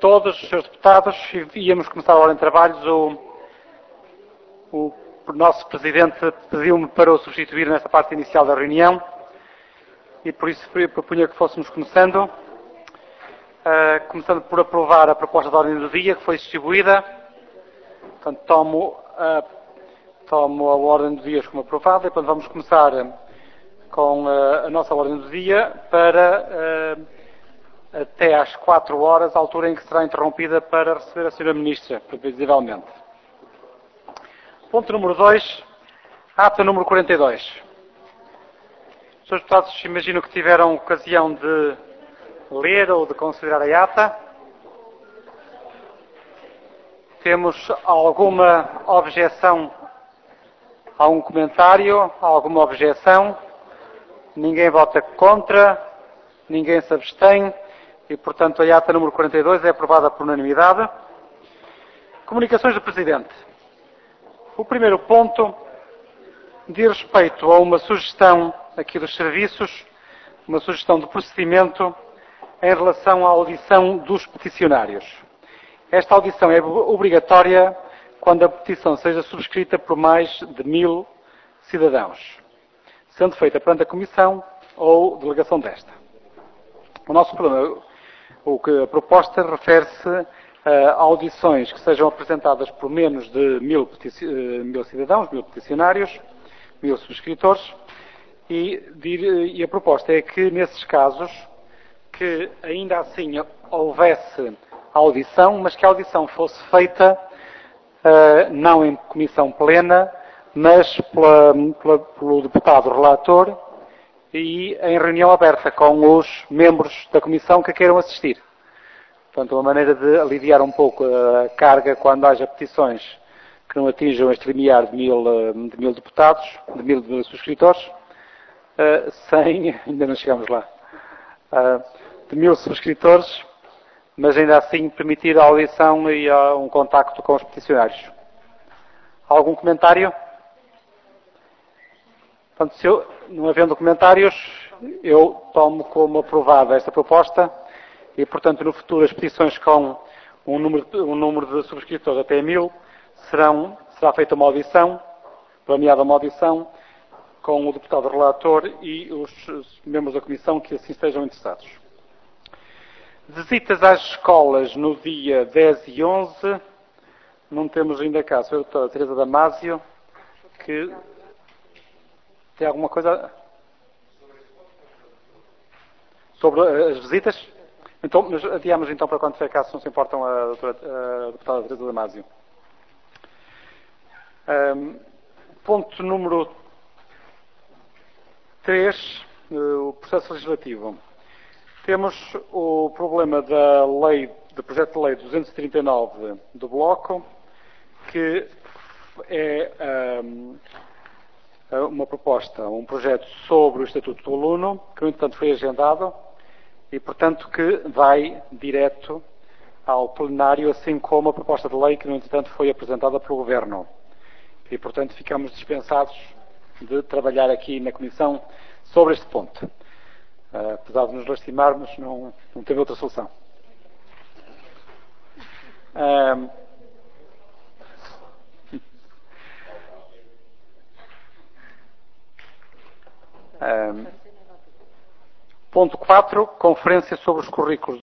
todos, os senhores deputados. Íamos começar a ordem de trabalhos. O nosso Presidente pediu-me para o substituir nesta parte inicial da reunião e por isso propunha que fôssemos começando. Começando por aprovar a proposta de ordem do dia que foi distribuída. Portanto, tomo a ordem do dia como aprovada e portanto vamos começar com a nossa ordem do dia para até às 4 horas, a altura em que será interrompida para receber a Sra. Ministra, previsivelmente. Ponto número 2, ata número 42. Os senhores deputados imagino que tiveram ocasião de ler ou de considerar a ata. Temos alguma objeção, algum comentário, alguma objeção? Ninguém vota contra, ninguém se abstém e, portanto, a ata número 42 é aprovada por unanimidade. Comunicações do Presidente. O primeiro ponto diz respeito a uma sugestão aqui dos serviços, uma sugestão de procedimento em relação à audição dos peticionários. Esta audição é obrigatória quando a petição seja subscrita por mais de 1000 cidadãos, sendo feita perante a Comissão ou delegação desta. A proposta refere-se a audições que sejam apresentadas por menos de 1000 cidadãos, 1000 peticionários, 1000 subscritores, e a proposta é que, nesses casos, que ainda assim houvesse audição, mas que a audição fosse feita não em comissão plena, mas pelo deputado relator e em reunião aberta com os membros da comissão que queiram assistir. Portanto, uma maneira de aliviar um pouco a carga quando haja petições que não atinjam este limiar de 1000 deputados, de 1000 subscritores, ainda não chegamos lá, de 1000 subscritores, mas ainda assim permitir a audição e um contacto com os peticionários. Algum comentário? Portanto, não havendo comentários, eu tomo como aprovada esta proposta e, portanto, no futuro as petições com um número de subscritores até 1000 será feita uma audição, planeada uma audição, com o deputado relator e os membros da Comissão que assim estejam interessados. Visitas às escolas no dia 10 e 11. Não temos ainda cá a Sra. Doutora Teresa Damásio, que tem alguma coisa sobre as visitas? Então, mas adiamos então para quando tiver cá, se não se importam, a deputada Teresa Damásio. Ponto número 3, o processo legislativo. Temos o problema do projeto de lei 239 do Bloco, que é uma proposta, um projeto sobre o Estatuto do Aluno, que, no entanto, foi agendado e, portanto, que vai direto ao plenário, assim como a proposta de lei que, no entanto, foi apresentada pelo Governo. E, portanto, ficamos dispensados de trabalhar aqui na Comissão sobre este ponto. Apesar de nos lastimarmos, não teve outra solução. Ponto 4, conferência sobre os currículos